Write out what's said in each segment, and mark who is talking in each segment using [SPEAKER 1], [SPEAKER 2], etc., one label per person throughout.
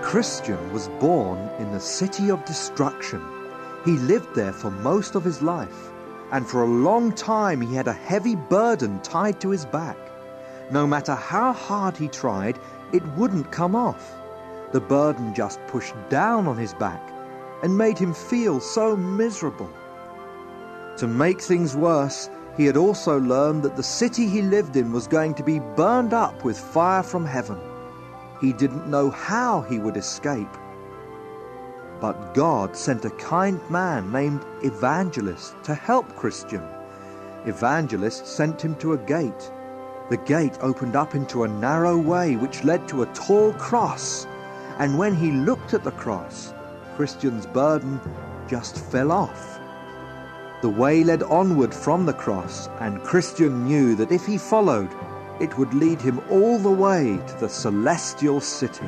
[SPEAKER 1] Christian was born in the city of destruction. He lived there for most of his life, and for a long time he had a heavy burden tied to his back. No matter how hard he tried, it wouldn't come off. The burden just pushed down on his back and made him feel so miserable. To make things worse, he had also learned that the city he lived in was going to be burned up with fire from heaven. He didn't know how he would escape. But God sent a kind man named Evangelist to help Christian. Evangelist sent him to a gate. The gate opened up into a narrow way which led to a tall cross, and when he looked at the cross, Christian's burden just fell off. The way led onward from the cross, and Christian knew that if he followed, it would lead him all the way to the celestial city.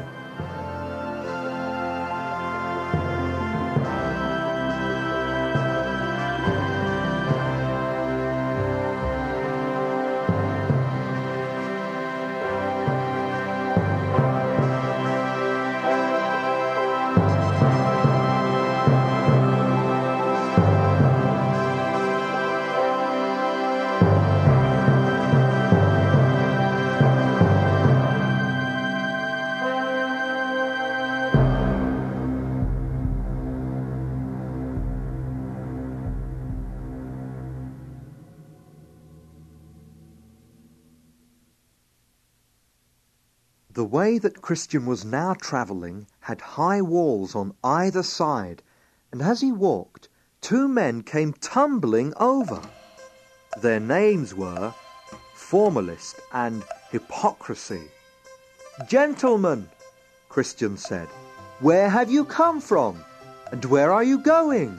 [SPEAKER 1] The way that Christian was now travelling had high walls on either side, and as he walked, two men came tumbling over. Their names were Formalist and Hypocrisy. "Gentlemen," Christian said, "where have you come from, and where are you going?"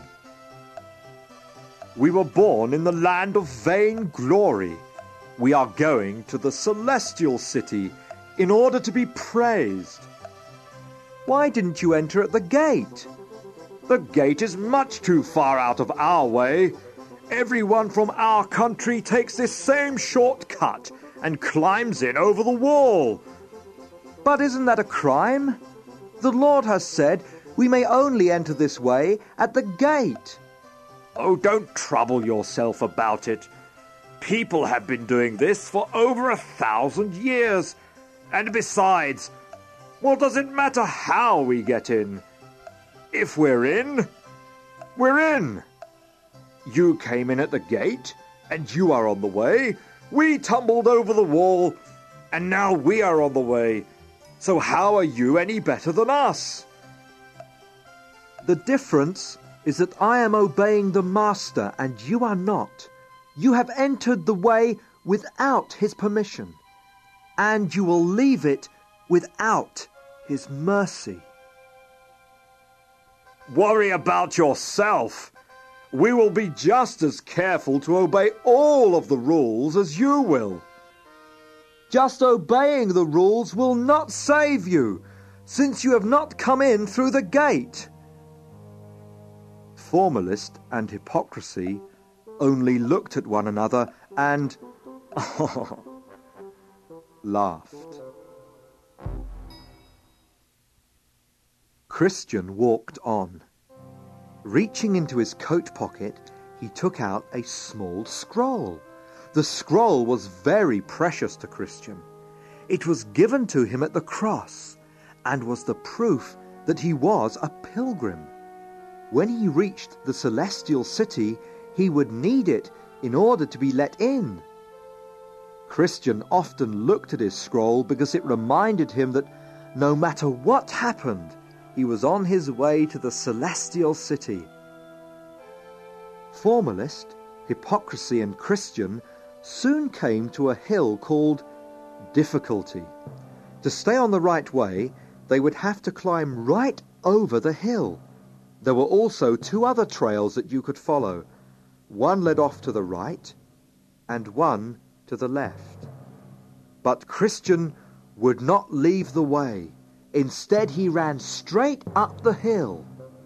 [SPEAKER 2] "We were born in the land of vain glory. We are going to the celestial city in order to be praised."
[SPEAKER 1] "Why didn't you enter at the gate?"
[SPEAKER 2] "The gate is much too far out of our way. Everyone from our country takes this same shortcut and climbs in over the wall."
[SPEAKER 1] "But isn't that a crime? The Lord has said we may only enter this way at the gate."
[SPEAKER 2] "Oh, don't trouble yourself about it. People have been doing this for over 1,000 years. And besides, what does it matter how we get in? If we're in, we're in. You came in at the gate, and you are on the way. We tumbled over the wall, and now we are on the way. So how are you any better than us?"
[SPEAKER 1] "The difference is that I am obeying the Master, and you are not. You have entered the way without his permission, and you will leave it without his mercy."
[SPEAKER 2] "Worry about yourself. We will be just as careful to obey all of the rules as you will."
[SPEAKER 1] "Just obeying the rules will not save you, since you have not come in through the gate." Formalist and Hypocrisy only looked at one another and laughed. Christian walked on. Reaching into his coat pocket, he took out a small scroll. The scroll was very precious to Christian. It was given to him at the cross, and was the proof that he was a pilgrim. When he reached the celestial city, he would need it in order to be let in. Christian often looked at his scroll because it reminded him that no matter what happened, he was on his way to the celestial city. Formalist, Hypocrisy, and Christian soon came to a hill called Difficulty. To stay on the right way, they would have to climb right over the hill. There were also two other trails that you could follow. One led off to the right, and one to the left. But Christian would not leave the way. Instead, he ran straight up the hill.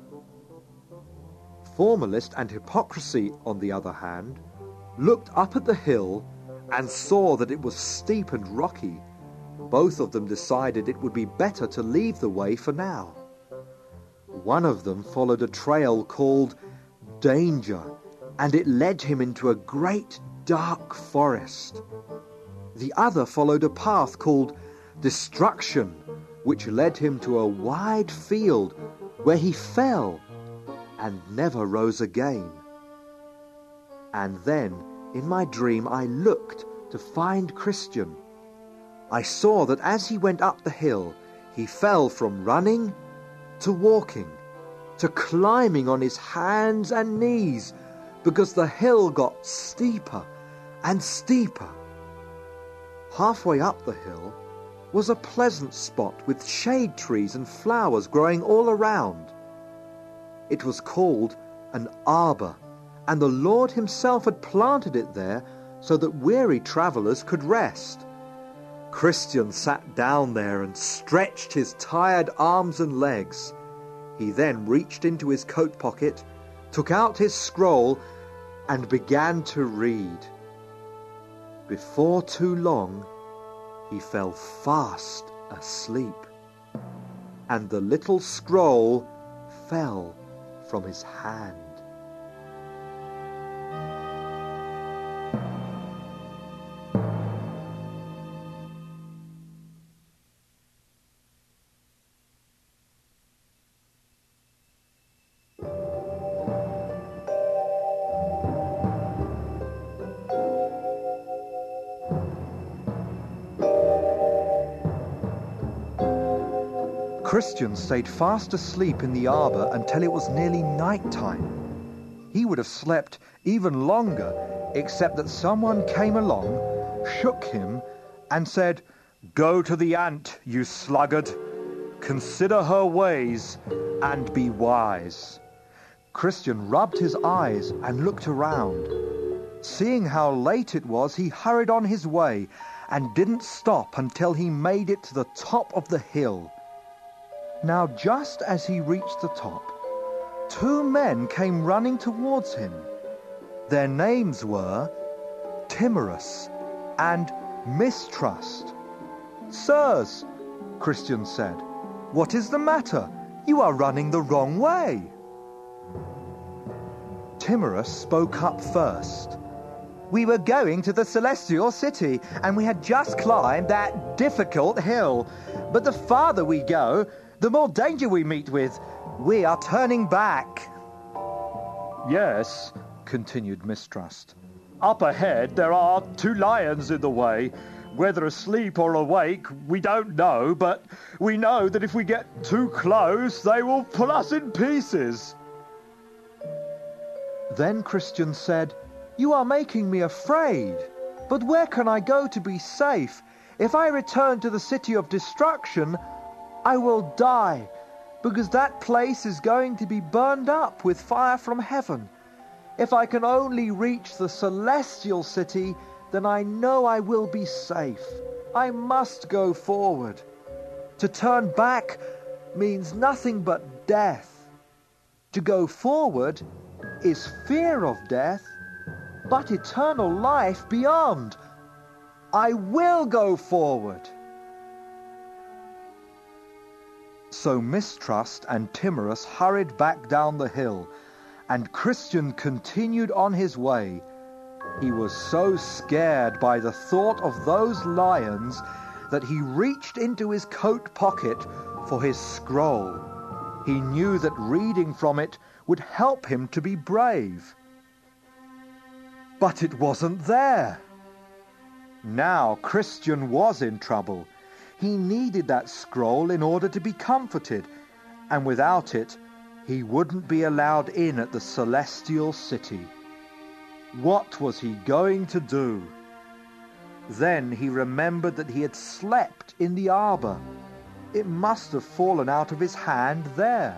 [SPEAKER 1] Formalist and Hypocrisy, on the other hand, looked up at the hill and saw that it was steep and rocky. Both of them decided it would be better to leave the way for now. One of them followed a trail called Danger, and it led him into a great dark forest. The other followed a path called Destruction, which led him to a wide field where he fell and never rose again. And then, in my dream, I looked to find Christian. I saw that as he went up the hill, he fell from running to walking, to climbing on his hands and knees, because the hill got steeper and steeper. Halfway up the hill was a pleasant spot with shade trees and flowers growing all around. It was called an arbor, and the Lord himself had planted it there so that weary travelers could rest. Christian sat down there and stretched his tired arms and legs. He then reached into his coat pocket, took out his scroll, and began to read. Before too long, he fell fast asleep, and the little scroll fell from his hand. Christian stayed fast asleep in the arbor until it was nearly night time. He would have slept even longer, except that someone came along, shook him, and said, "Go to the ant, you sluggard. Consider her ways and be wise." Christian rubbed his eyes and looked around. Seeing how late it was, he hurried on his way and didn't stop until he made it to the top of the hill. Now, just as he reached the top, two men came running towards him. Their names were Timorous and Mistrust. "Sirs," Christian said, "what is the matter? You are running the wrong way." Timorous spoke up first. "We were going to the Celestial City, and we had just climbed that difficult hill. But the farther we go, the more danger we meet with. We are turning back." "Yes," continued Mistrust. "Up ahead there are two lions in the way. Whether asleep or awake, we don't know, but we know that if we get too close, they will pull us in pieces." Then Christian said, "You are making me afraid. But where can I go to be safe? If I return to the City of Destruction, I will die, because that place is going to be burned up with fire from heaven. If I can only reach the Celestial City, then I know I will be safe. I must go forward. To turn back means nothing but death. To go forward is fear of death, but eternal life beyond. I will go forward." So Mistrust and Timorous hurried back down the hill, and Christian continued on his way. He was so scared by the thought of those lions that he reached into his coat pocket for his scroll. He knew that reading from it would help him to be brave. But it wasn't there. Now Christian was in trouble. He needed that scroll in order to be comforted, and without it, he wouldn't be allowed in at the Celestial City. What was he going to do? Then he remembered that he had slept in the arbor. It must have fallen out of his hand there.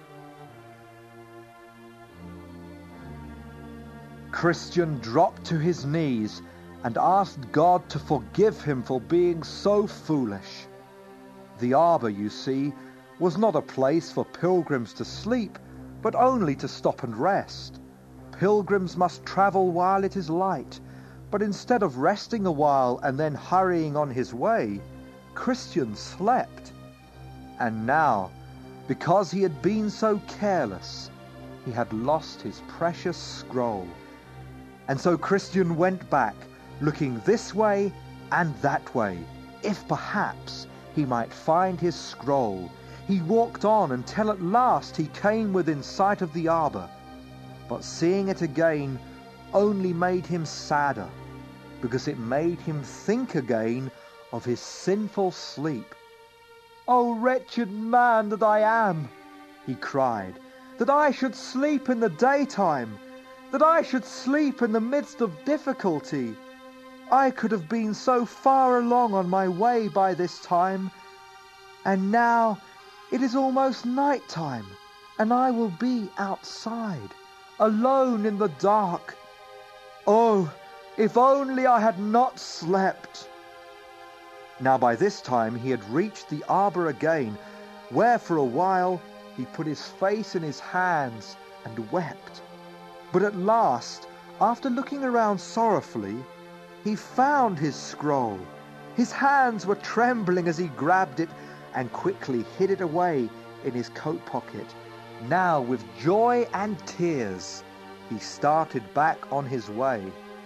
[SPEAKER 1] Christian dropped to his knees and asked God to forgive him for being so foolish. The arbor, you see, was not a place for pilgrims to sleep, but only to stop and rest. Pilgrims must travel while it is light, but instead of resting a while and then hurrying on his way, Christian slept. And now, because he had been so careless, he had lost his precious scroll. And so Christian went back, looking this way and that way, if perhaps he might find his scroll. He walked on until at last he came within sight of the arbor. But seeing it again only made him sadder, because it made him think again of his sinful sleep. "Oh, wretched man that I am," he cried, "that I should sleep in the daytime, that I should sleep in the midst of difficulty. I could have been so far along on my way by this time, and now it is almost night time, and I will be outside, alone in the dark. Oh, if only I had not slept." Now by this time he had reached the arbor again, where for a while he put his face in his hands and wept. But at last, after looking around sorrowfully, he found his scroll. His hands were trembling as he grabbed it and quickly hid it away in his coat pocket. Now, with joy and tears, he started back on his way.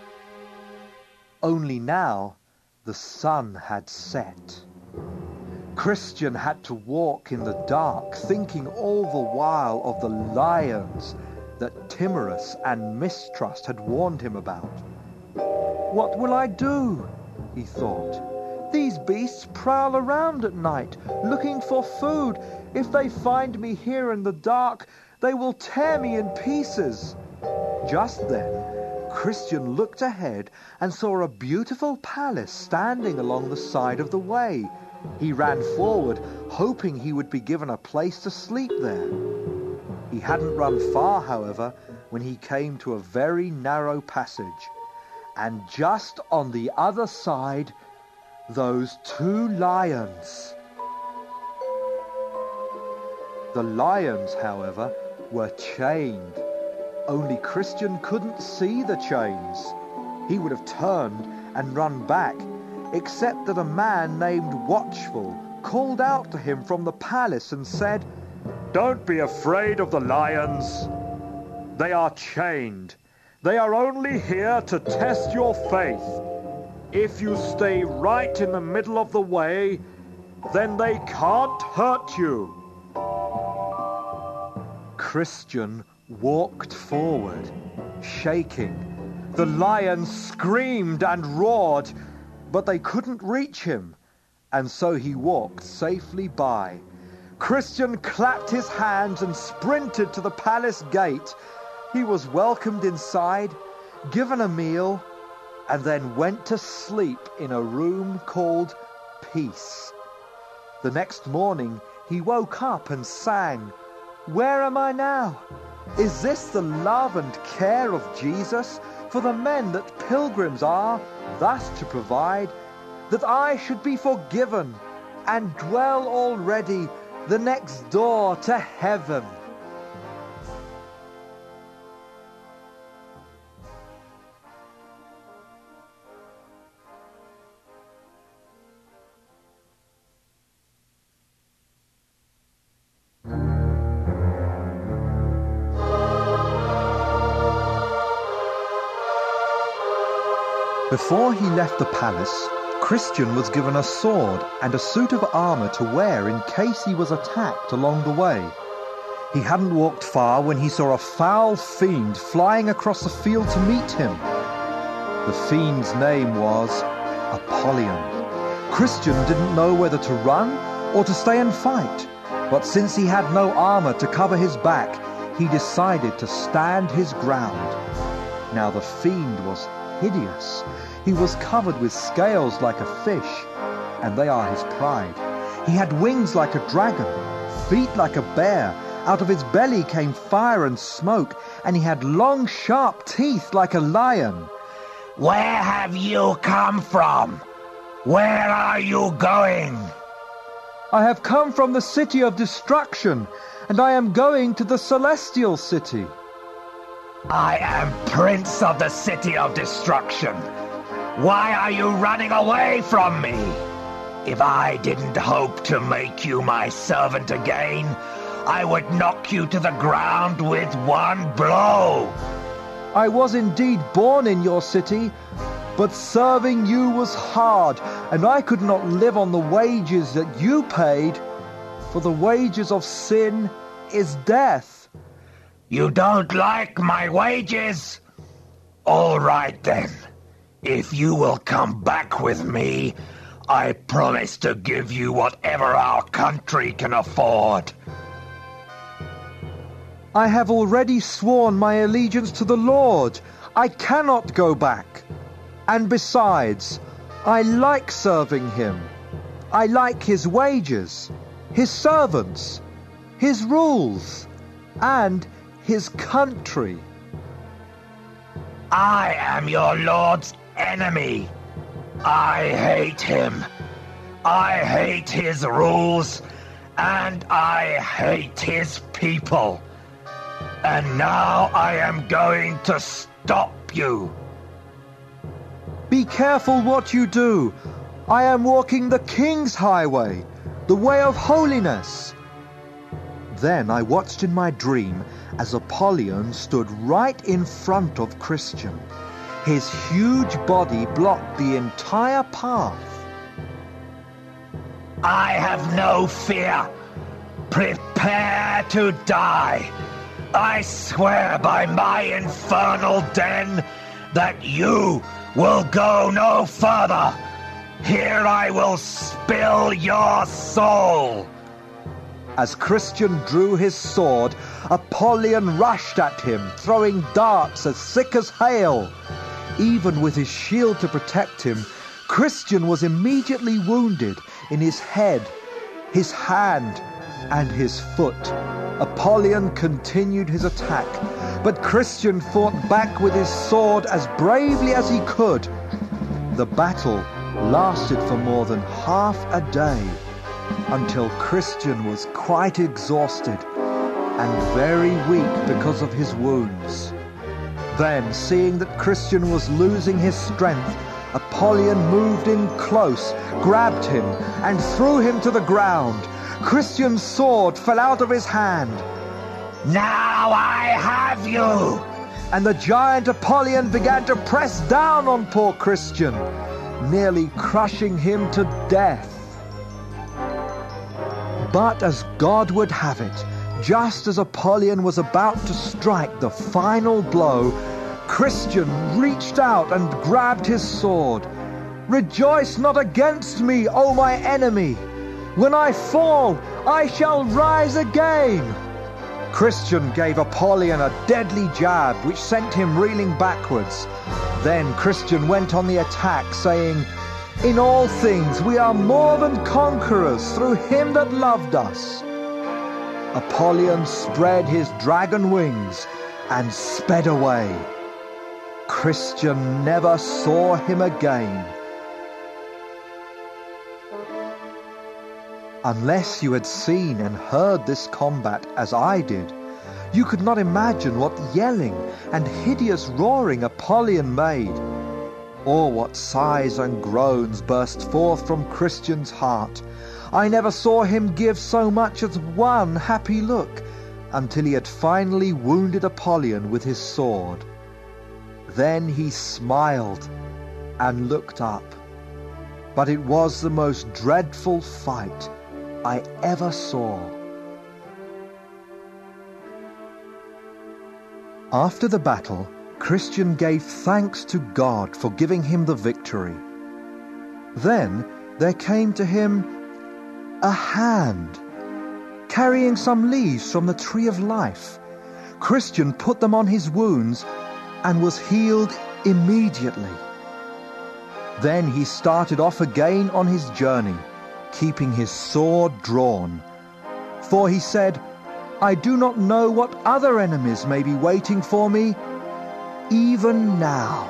[SPEAKER 1] Only now the sun had set. Christian had to walk in the dark, thinking all the while of the lions that Timorous and Mistrust had warned him about. "What will I do?" he thought. "These beasts prowl around at night, looking for food. If they find me here in the dark, they will tear me in pieces." Just then, Christian looked ahead and saw a beautiful palace standing along the side of the way. He ran forward, hoping he would be given a place to sleep there. He hadn't run far, however, when he came to a very narrow passage. And just on the other side, those two lions. The lions, however, were chained. Only Christian couldn't see the chains. He would have turned and run back, except that a man named Watchful called out to him from the palace and said,
[SPEAKER 2] "Don't be afraid of the lions. They are chained. They are only here to test your faith. If you stay right in the middle of the way, then they can't hurt you."
[SPEAKER 1] Christian walked forward, shaking. The lions screamed and roared, but they couldn't reach him, and so he walked safely by. Christian clapped his hands and sprinted to the palace gate. He was welcomed inside, given a meal, and then went to sleep in a room called Peace. The next morning he woke up and sang, "Where am I now? Is this the love and care of Jesus for the men that pilgrims are, thus to provide, that I should be forgiven and dwell already the next door to heaven?" Before he left the palace, Christian was given a sword and a suit of armor to wear in case he was attacked along the way. He hadn't walked far when he saw a foul fiend flying across the field to meet him. The fiend's name was Apollyon. Christian didn't know whether to run or to stay and fight, but since he had no armor to cover his back, he decided to stand his ground. Now the fiend was hideous. He was covered with scales like a fish, and they are his pride. He had wings like a dragon, feet like a bear. Out of his belly came fire and smoke, and he had long, sharp teeth like a lion.
[SPEAKER 3] "Where have you come from? Where are you going?"
[SPEAKER 1] "I have come from the city of destruction, and I am going to the celestial city."
[SPEAKER 3] "I am Prince of the City of Destruction. Why are you running away from me?" If I didn't hope to make you my servant again, I would knock you to the ground with one blow.
[SPEAKER 1] I was indeed born in your city, but serving you was hard, and I could not live on the wages that you paid, for the wages of sin is death.
[SPEAKER 3] You don't like my wages? All right then. If you will come back with me, I promise to give you whatever our country can afford.
[SPEAKER 1] I have already sworn my allegiance to the Lord. I cannot go back. And besides, I like serving him. I like his wages, his servants, his rules, and his country.
[SPEAKER 3] I am your Lord's enemy. I hate him. I hate his rules, and I hate his people. And now I am going to stop you.
[SPEAKER 1] Be careful what you do. I am walking the king's highway, the way of holiness. Then I watched in my dream as Apollyon stood right in front of Christian. His huge body blocked the entire path.
[SPEAKER 3] I have no fear. Prepare to die. I swear by my infernal den that you will go no further. Here I will spill your soul.
[SPEAKER 1] As Christian drew his sword, Apollyon rushed at him, throwing darts as thick as hail. Even with his shield to protect him, Christian was immediately wounded in his head, his hand, and his foot. Apollyon continued his attack, but Christian fought back with his sword as bravely as he could. The battle lasted for more than half a day, until Christian was quite exhausted and very weak because of his wounds. Then, seeing that Christian was losing his strength, Apollyon moved in close, grabbed him, and threw him to the ground. Christian's sword fell out of his hand.
[SPEAKER 3] Now I have you!
[SPEAKER 1] And the giant Apollyon began to press down on poor Christian, nearly crushing him to death. But as God would have it, just as Apollyon was about to strike the final blow, Christian reached out and grabbed his sword. "Rejoice not against me, O my enemy! When I fall, I shall rise again!" Christian gave Apollyon a deadly jab, which sent him reeling backwards. Then Christian went on the attack, saying, "In all things we are more than conquerors through him that loved us." Apollyon spread his dragon wings and sped away. Christian never saw him again. Unless you had seen and heard this combat as I did, you could not imagine what yelling and hideous roaring Apollyon made, or what sighs and groans burst forth from Christian's heart. I never saw him give so much as one happy look, until he had finally wounded Apollyon with his sword. Then he smiled and looked up. But it was the most dreadful fight I ever saw. After the battle, Christian gave thanks to God for giving him the victory. Then there came to him a hand, carrying some leaves from the tree of life. Christian put them on his wounds and was healed immediately. Then he started off again on his journey, keeping his sword drawn. For he said, "I do not know what other enemies may be waiting for me, even now."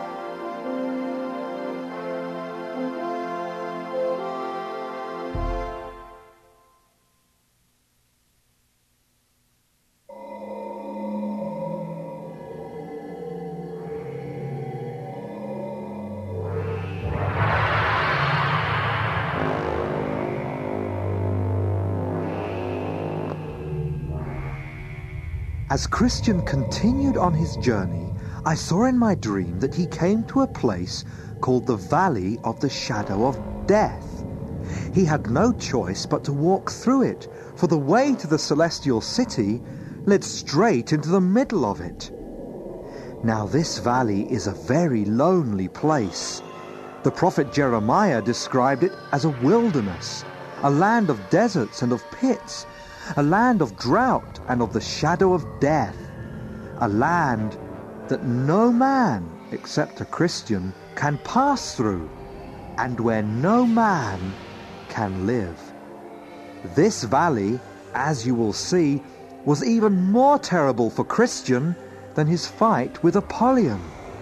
[SPEAKER 1] As Christian continued on his journey, I saw in my dream that he came to a place called the Valley of the Shadow of Death. He had no choice but to walk through it, for the way to the celestial city led straight into the middle of it. Now this valley is a very lonely place. The prophet Jeremiah described it as a wilderness, a land of deserts and of pits, a land of drought and of the shadow of death, a land that no man, except a Christian, can pass through, and where no man can live. This valley, as you will see, was even more terrible for Christian than his fight with Apollyon.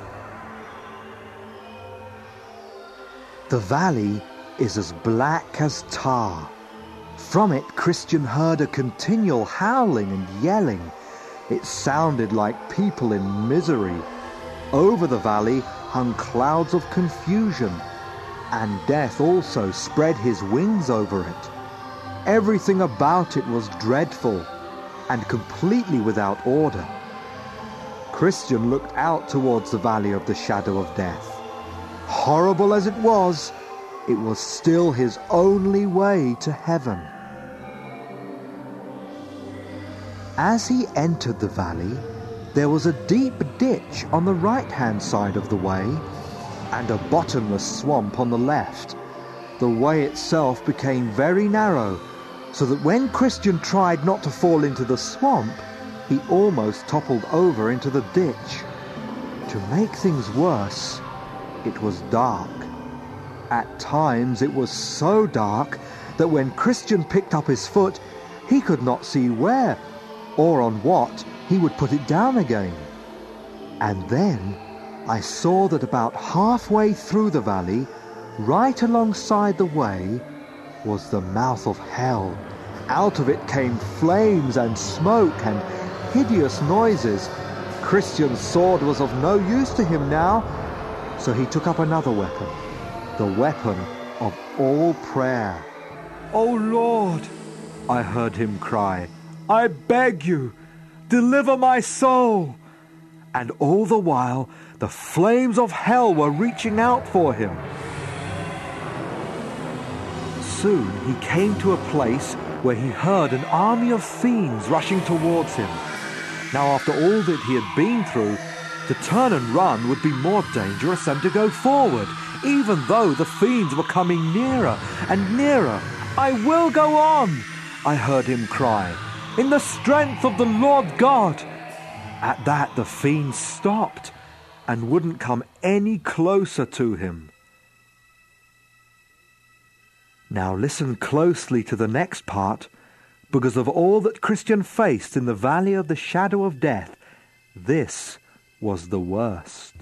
[SPEAKER 1] The valley is as black as tar. From it, Christian heard a continual howling and yelling. It sounded like people in misery. Over the valley hung clouds of confusion, and death also spread his wings over it. Everything about it was dreadful and completely without order. Christian looked out towards the valley of the shadow of death. Horrible as it was still his only way to heaven. As he entered the valley, there was a deep ditch on the right-hand side of the way, and a bottomless swamp on the left. The way itself became very narrow, so that when Christian tried not to fall into the swamp, he almost toppled over into the ditch. To make things worse, it was dark. At times it was so dark that when Christian picked up his foot, he could not see where or on what he would put it down again. And then I saw that about halfway through the valley, right alongside the way, was the mouth of hell. Out of it came flames and smoke and hideous noises. Christian's sword was of no use to him now, so he took up another weapon, the weapon of all prayer.
[SPEAKER 2] "O Lord," I heard him cry, "I beg you, deliver my soul." And all the while, the flames of hell were reaching out for him. Soon he came to a place where he heard an army of fiends rushing towards him. Now, after all that he had been through, to turn and run would be more dangerous than to go forward, even though the fiends were coming nearer and nearer. "I will go on," I heard him cry, "in the strength of the Lord God." At that, the fiends stopped and wouldn't come any closer to him. Now listen closely to the next part, because of all that Christian faced in the valley of the shadow of death, this was the worst.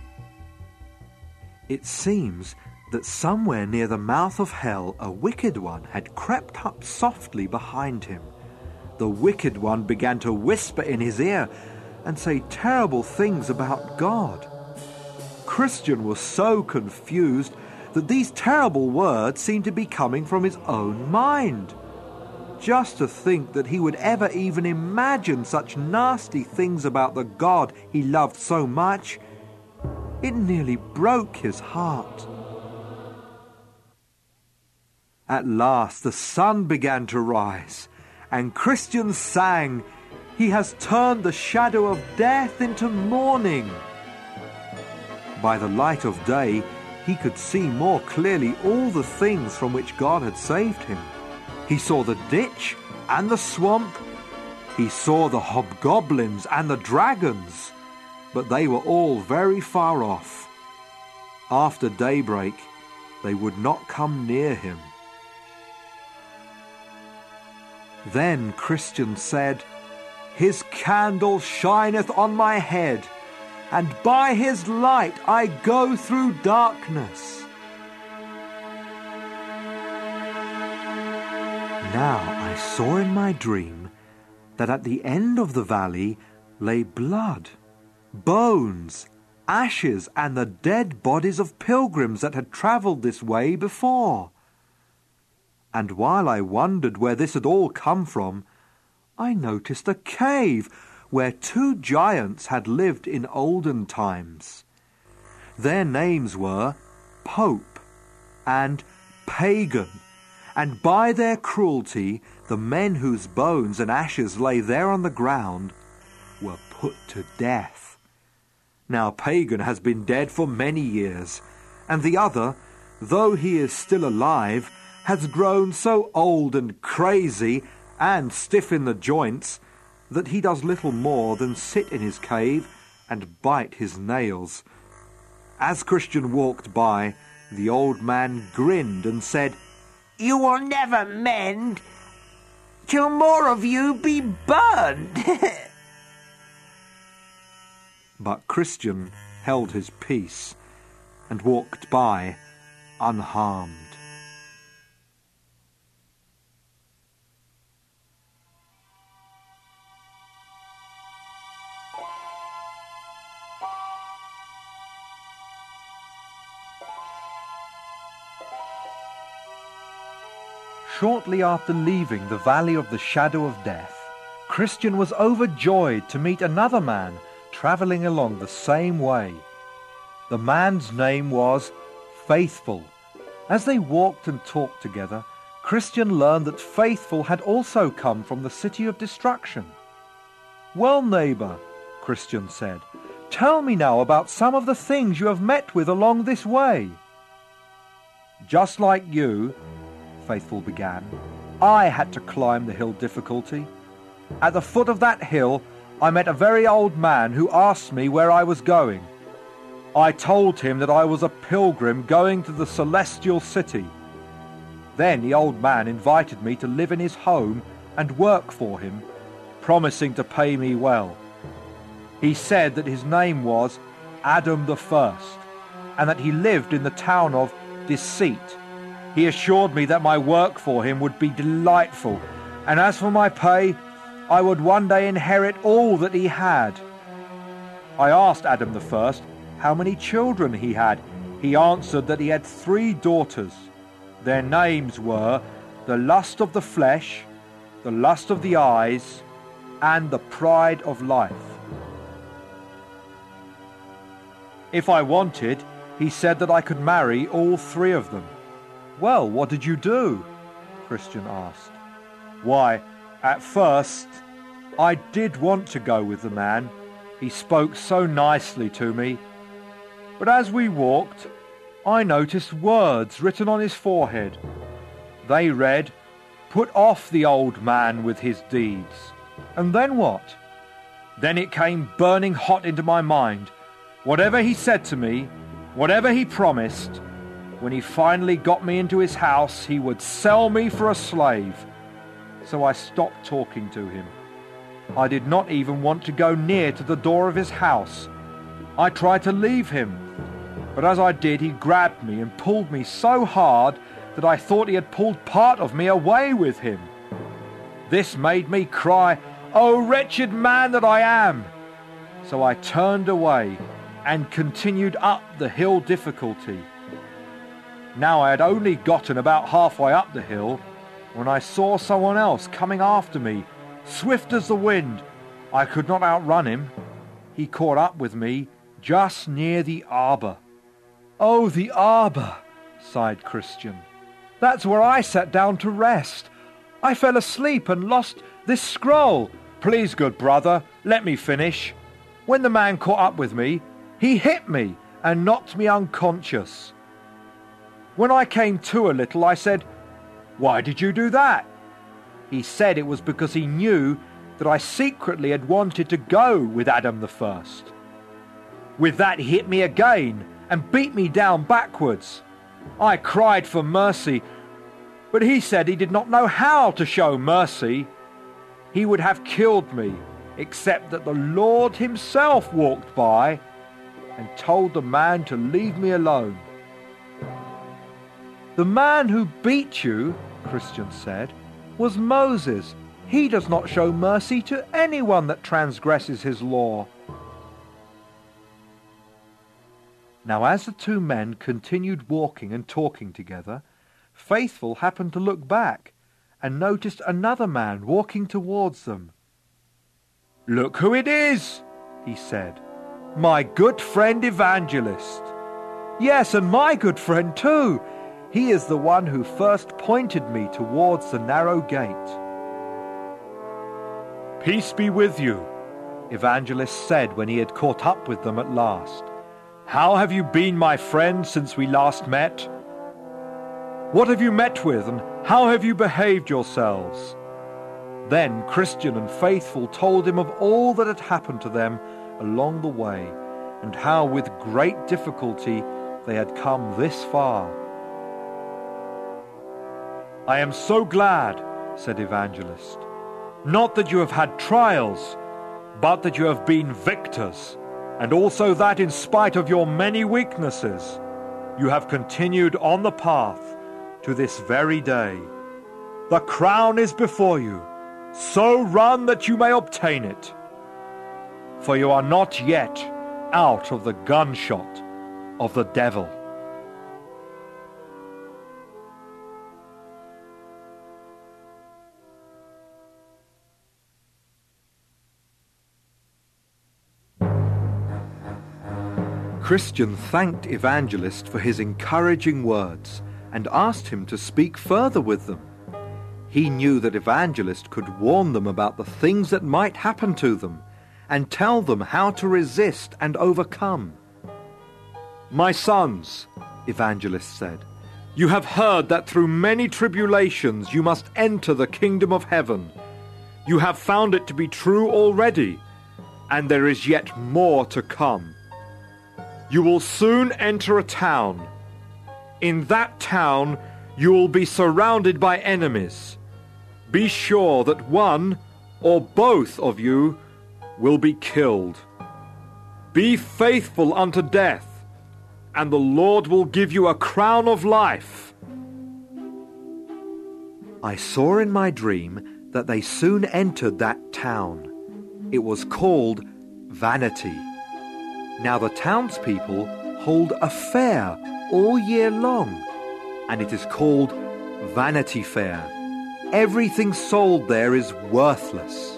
[SPEAKER 2] It seems that somewhere near the mouth of hell a wicked one had crept up softly behind him. The wicked one began to whisper in his ear and say terrible things about God. Christian was so confused that these terrible words seemed to be coming from his own mind. Just to think that he would ever even imagine such nasty things about the God he loved so much, it nearly broke his heart. At last the sun began to rise, and Christian sang, "He has turned the shadow of death into morning." By the light of day, he could see more clearly all the things from which God had saved him. He saw the ditch and the swamp. He saw the hobgoblins and the dragons, but they were all very far off. After daybreak, they would not come near him. Then Christian said, "His candle shineth on my head, and by his light I go through darkness." Now I saw in my dream that at the end of the valley lay blood, bones, ashes, and the dead bodies of pilgrims that had travelled this way before. And while I wondered where this had all come from, I noticed a cave
[SPEAKER 1] where 2 giants had lived in olden times. Their names were Pope and Pagan, and by their cruelty the men whose bones and ashes lay there on the ground were put to death. Now Pagan has been dead for many years, and the other, though he is still alive, has grown so old and crazy and stiff in the joints that he does little more than sit in his cave and bite his nails. As Christian walked by, the old man grinned and said,
[SPEAKER 3] "You will never mend till more of you be burned."
[SPEAKER 1] But Christian held his peace and walked by unharmed. Shortly after leaving the Valley of the Shadow of Death, Christian was overjoyed to meet another man travelling along the same way. The man's name was Faithful. As they walked and talked together, Christian learned that Faithful had also come from the City of Destruction. "Well, neighbour," Christian said, "tell me now about some of the things you have met with along this way." "Just like you," Faithful began, "I had to climb the hill Difficulty. At the foot of that hill, I met a very old man who asked me where I was going. I told him that I was a pilgrim going to the Celestial City. Then the old man invited me to live in his home and work for him, promising to pay me well. He said that his name was Adam the First, and that he lived in the town of Deceit. He assured me that my work for him would be delightful, and as for my pay, I would one day inherit all that he had. I asked Adam the First how many children he had. He answered that he had 3 daughters. Their names were the lust of the flesh, the lust of the eyes, and the pride of life. If I wanted, he said that I could marry all 3 of them." "Well, what did you do?" Christian asked. "Why, at first, I did want to go with the man. He spoke so nicely to me. But as we walked, I noticed words written on his forehead. They read, 'Put off the old man with his deeds.' And then what? Then it came burning hot into my mind. Whatever he said to me, whatever he promised, when he finally got me into his house, he would sell me for a slave. So I stopped talking to him. I did not even want to go near to the door of his house. I tried to leave him, but as I did, he grabbed me and pulled me so hard that I thought he had pulled part of me away with him. This made me cry, 'Oh, wretched man that I am!' So I turned away and continued up the hill Difficulty. Now I had only gotten about halfway up the hill when I saw someone else coming after me, swift as the wind. I could not outrun him. He caught up with me just near the arbour." "Oh, the arbour," sighed Christian. "That's where I sat down to rest. I fell asleep and lost this scroll." "Please, good brother, let me finish. When the man caught up with me, he hit me and knocked me unconscious. When I came to a little, I said, 'Why did you do that?' He said it was because he knew that I secretly had wanted to go with Adam the First. With that, he hit me again and beat me down backwards. I cried for mercy, but he said he did not know how to show mercy. He would have killed me, except that the Lord himself walked by and told the man to leave me alone." "The man who beat you," Christian said, "was Moses. He does not show mercy to anyone that transgresses his law." Now as the 2 men continued walking and talking together, Faithful happened to look back and noticed another man walking towards them.
[SPEAKER 4] "Look who it is," he said. "My good friend Evangelist. Yes, and my good friend too. He is the one who first pointed me towards the narrow gate." "Peace be with you," Evangelist said when he had caught up with them at last. "How have you been, my friend, since we last met? What have you met with, and how have you behaved yourselves?" Then Christian and Faithful told him of all that had happened to them along the way, and how with great difficulty they had come this far. "I am so glad," said Evangelist, "not that you have had trials, but that you have been victors, and also that in spite of your many weaknesses, you have continued on the path to this very day. The crown is before you, so run that you may obtain it. For you are not yet out of the gunshot of the devil." Christian thanked Evangelist for his encouraging words and asked him to speak further with them. He knew that Evangelist could warn them about the things that might happen to them and tell them how to resist and overcome. "My sons," Evangelist said, "you have heard that through many tribulations you must enter the kingdom of heaven. You have found it to be true already, and there is yet more to come. You will soon enter a town. In that town you will be surrounded by enemies. Be sure that one or both of you will be killed. Be faithful unto death, and the Lord will give you a crown of life." I saw in my dream that they soon entered that town. It was called Vanity. Now the townspeople hold a fair all year long, and it is called Vanity Fair. Everything sold there is worthless.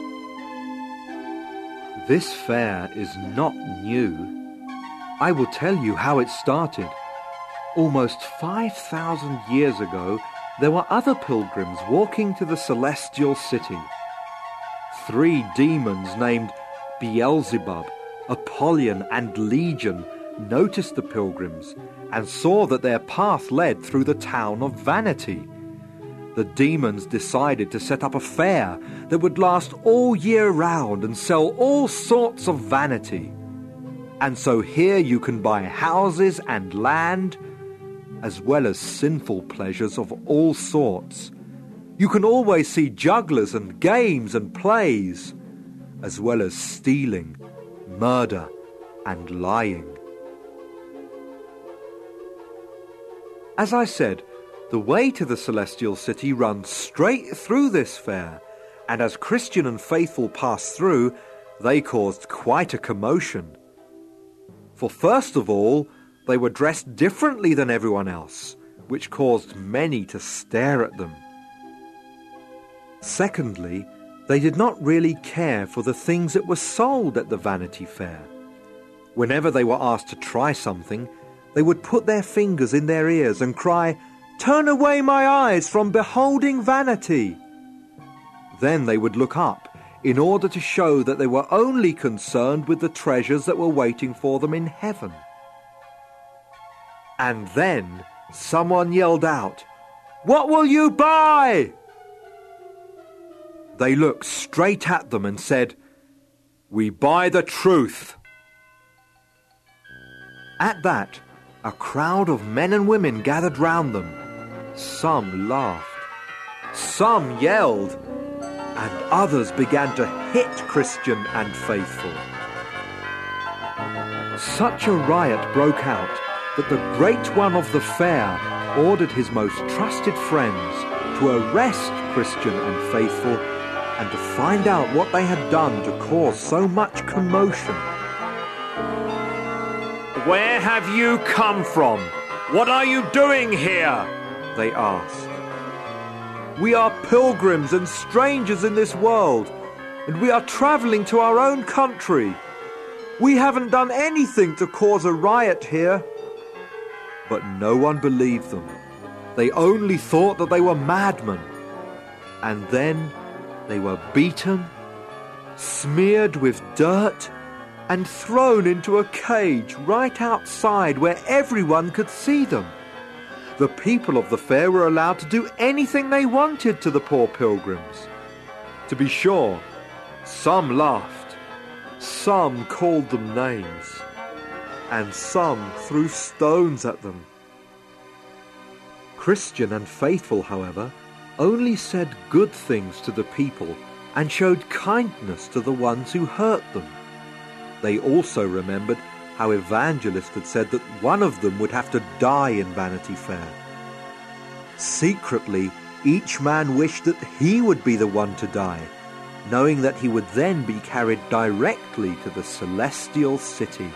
[SPEAKER 4] This fair is not new. I will tell you how it started. Almost 5,000 years ago, there were other pilgrims walking to the celestial city. 3 demons named Beelzebub, Apollyon, and Legion noticed the pilgrims and saw that their path led through the town of Vanity. The demons decided to set up a fair that would last all year round and sell all sorts of vanity. And so here you can buy houses and land, as well as sinful pleasures of all sorts. You can always see jugglers and games and plays, as well as stealing, murder, and lying. As I said, the way to the celestial city runs straight through this fair, and as Christian and Faithful passed through, they caused quite a commotion. For first of all, they were dressed differently than everyone else, which caused many to stare at them. Secondly, they did not really care for the things that were sold at the Vanity Fair. Whenever they were asked to try something, they would put their fingers in their ears and cry, "Turn away my eyes from beholding vanity." Then they would look up in order to show that they were only concerned with the treasures that were waiting for them in heaven. And then someone yelled out, "What will you buy?" They looked straight at them and said, "We buy the truth." At that, a crowd of men and women gathered round them. Some laughed, some yelled, and others began to hit Christian and Faithful. Such a riot broke out that the Great One of the fair ordered his most trusted friends to arrest Christian and Faithful and to find out what they had done to cause so much commotion.
[SPEAKER 2] "Where have you come from? What are you doing here?" they asked.
[SPEAKER 1] "We are pilgrims and strangers in this world.
[SPEAKER 4] and we are travelling to our own country. We haven't done anything to cause a riot here." But no one believed them. They only thought that they were madmen. And then they were beaten, smeared with dirt, and thrown into a cage right outside where everyone could see them. The people of the fair were allowed to do anything they wanted to the poor pilgrims. To be sure, some laughed, some called them names, and some threw stones at them. Christian and Faithful, however, only said good things to the people and showed kindness to the ones who hurt them. They also remembered how Evangelist had said that one of them would have to die in Vanity Fair. Secretly, each man wished that he would be the one to die, knowing that he would then be carried directly to the celestial city.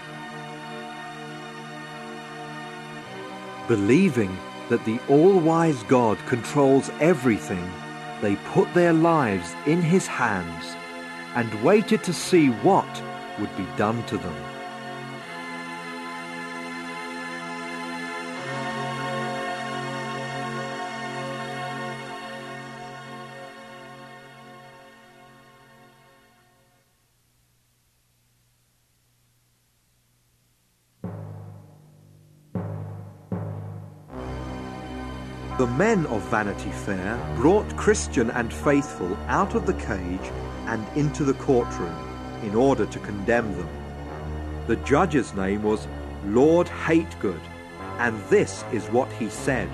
[SPEAKER 4] Believing that the all-wise God controls everything, they put their lives in his hands and waited to see what would be done to them. The men of Vanity Fair brought Christian and Faithful out of the cage and into the courtroom in order to condemn them. The judge's name was Lord Hategood, and this is what he said.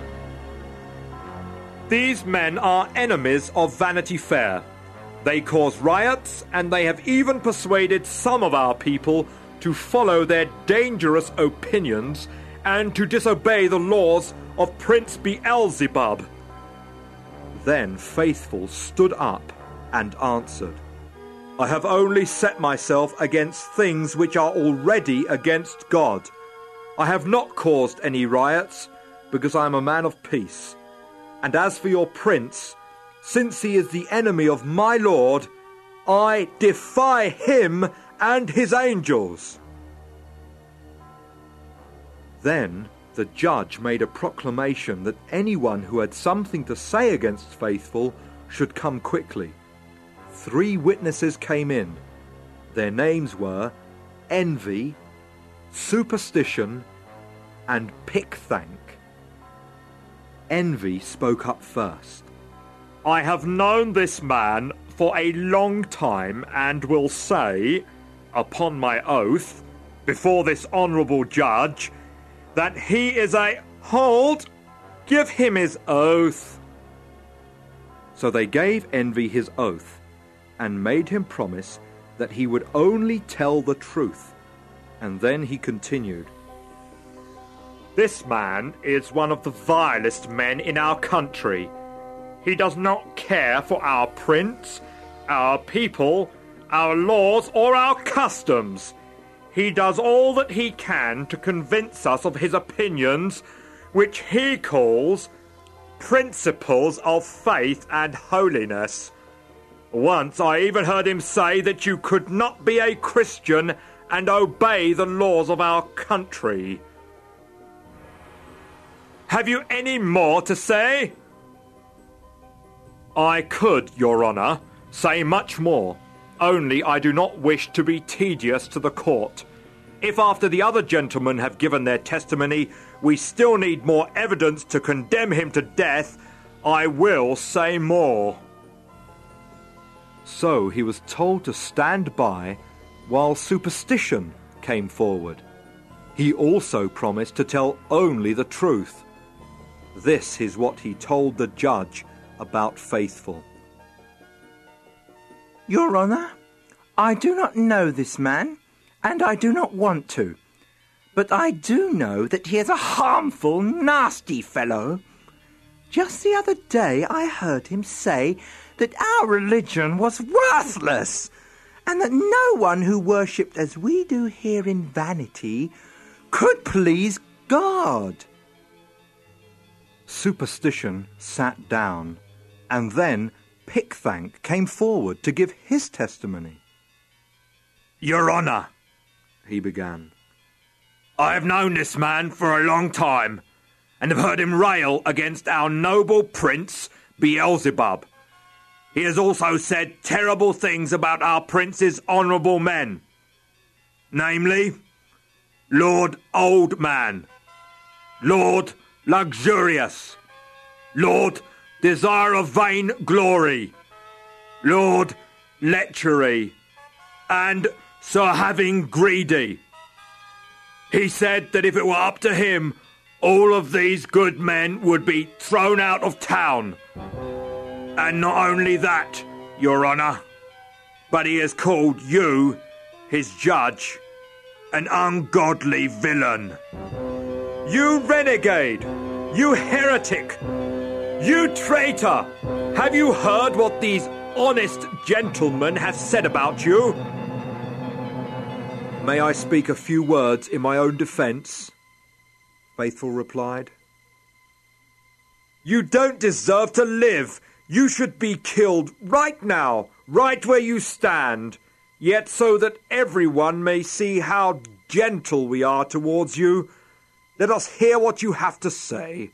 [SPEAKER 2] "These men are enemies of Vanity Fair. They cause riots, and they have even persuaded some of our people to follow their dangerous opinions and to disobey the laws of Prince Beelzebub."
[SPEAKER 4] Then Faithful stood up and answered, "I have only set myself against things which are already against God. I have not caused any riots, because I am a man of peace. And as for your prince, since he is the enemy of my Lord, I defy him and his angels." Then the judge made a proclamation that anyone who had something to say against Faithful should come quickly. 3 witnesses came in. Their names were Envy, Superstition, and Pickthank. Envy spoke up first.
[SPEAKER 2] "I have known this man for a long time and will say, upon my oath, before this honourable judge, that he is a—" "Hold! Give him his oath."
[SPEAKER 4] So they gave Envy his oath and made him promise that he would only tell the truth. And then he continued,
[SPEAKER 2] "This man is one of the vilest men in our country. He does not care for our prince, our people, our laws, or our customs. He does all that he can to convince us of his opinions, which he calls principles of faith and holiness. Once I even heard him say that you could not be a Christian and obey the laws of our country. Have you any more to say?" "I could, Your Honour, say much more. Only I do not wish to be tedious to the court. If after the other gentlemen have given their testimony, we still need more evidence to condemn him to death, I will say more."
[SPEAKER 4] So he was told to stand by while Superstition came forward. He also promised to tell only the truth. This is what he told the judge about Faithful.
[SPEAKER 3] Your Honour, I do not know this man, and I do not want to. But I do know that he is a harmful, nasty fellow. Just the other day I heard him say that our religion was worthless, and that no one who worshipped as we do here in Vanity could please God.
[SPEAKER 4] Superstition sat down, and then Pickthank came forward to give his testimony.
[SPEAKER 2] Your Honour,
[SPEAKER 4] he began,
[SPEAKER 2] I have known this man for a long time, and have heard him rail against our noble prince Beelzebub. He has also said terrible things about our prince's honourable men, namely, Lord Old Man, Lord Luxurious, Lord Desire of Vain Glory, Lord Lechery, and Sir Having Greedy. He said that if it were up to him, all of these good men would be thrown out of town. And not only that, Your Honour, but he has called you, his judge, an ungodly villain. You renegade! You heretic! You traitor! Have you heard what these honest gentlemen have said about you?
[SPEAKER 4] May I speak a few words in my own defence? Faithful replied.
[SPEAKER 2] You don't deserve to live. You should be killed right now, right where you stand, yet so that everyone may see how gentle we are towards you. Let us hear what you have to say.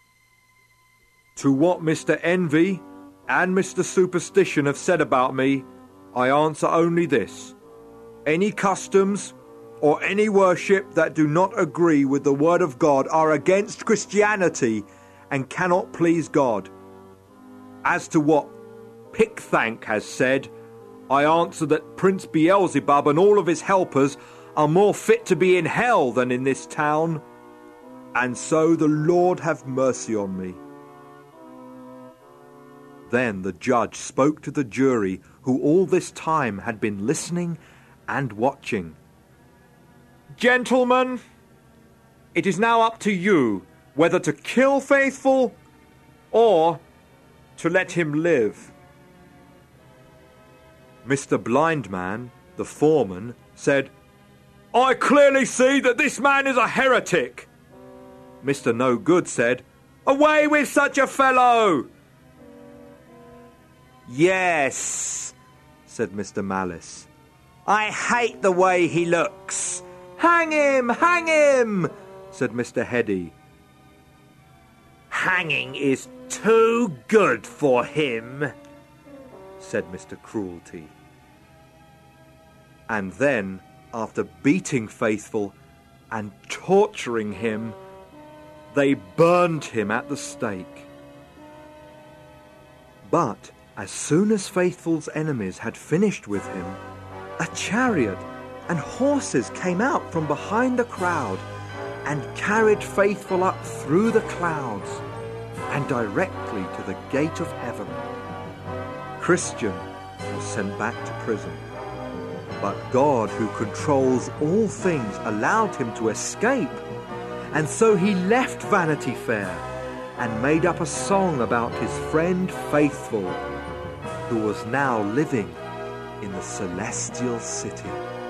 [SPEAKER 4] To what Mr. Envy and Mr. Superstition have said about me, I answer only this. Any customs or any worship that do not agree with the word of God are against Christianity and cannot please God. As to what Pickthank has said, I answer that Prince Beelzebub and all of his helpers are more fit to be in hell than in this town, and so the Lord have mercy on me. Then the judge spoke to the jury, who all this time had been listening and watching.
[SPEAKER 2] Gentlemen, it is now up to you whether to kill Faithful or to let him live.
[SPEAKER 4] Mr. Blindman, the foreman, said,
[SPEAKER 2] I clearly see that this man is a heretic.
[SPEAKER 4] Mr. No Good said,
[SPEAKER 2] Away with such a fellow!
[SPEAKER 1] Yes, said Mr. Malice. I hate the way he looks. Hang him,
[SPEAKER 4] said Mr. Heady.
[SPEAKER 1] Hanging is too good for him, said Mr. Cruelty.
[SPEAKER 4] And then, after beating Faithful and torturing him, they burned him at the stake. But as soon as Faithful's enemies had finished with him, a chariot and horses came out from behind the crowd and carried Faithful up through the clouds and directly to the gate of heaven. Christian was sent back to prison, but God, who controls all things, allowed him to escape, and so he left Vanity Fair and made up a song about his friend Faithful, who was now living in the Celestial City.